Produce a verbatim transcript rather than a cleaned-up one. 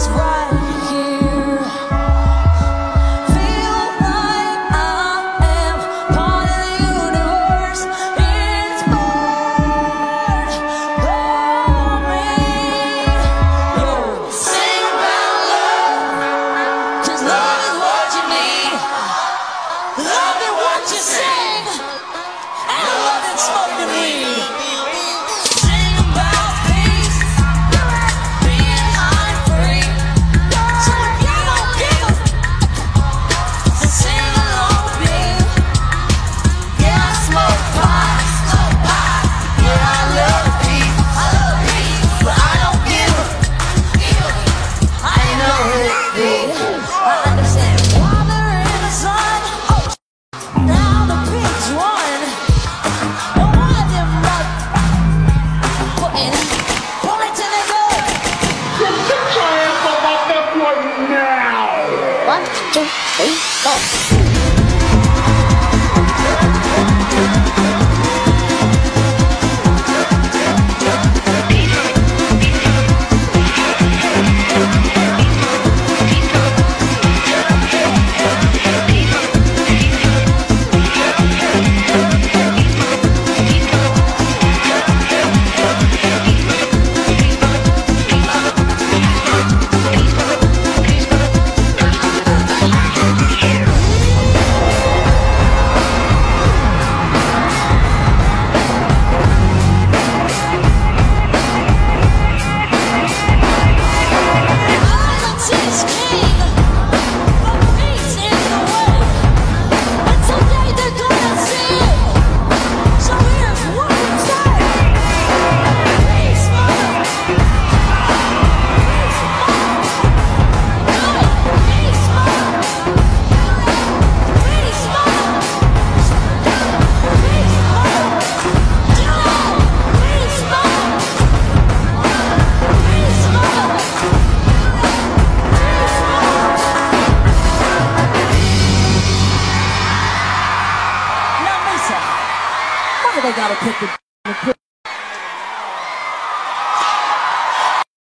is right here. Feel like I am part of the universe. It's born for me. Sing about love, 'cause love is what you need. Love is what you sing, and love is more to me. Sing about peace, being high and free. So if you don't give up, then sing along with me. Yeah, I smoke pot, smoke pot. Yeah, I love peace, I love peace, but I don't give up. I know it. I understand why they're in the sun. Oh, now the pigs won. And why them not putting bullets in their gun? Just get your hands up off that boy now! One, two, three, go. Violence is king, but peace is the way. And someday they're gonna see it. So here's what we say. Peace, mother. Peace, mother. Do it. Peace, mother. Peace, mother. Peace, mother. Do it. Peace, mother. Peace, mother. Now, Lisa, why do they gotta pick the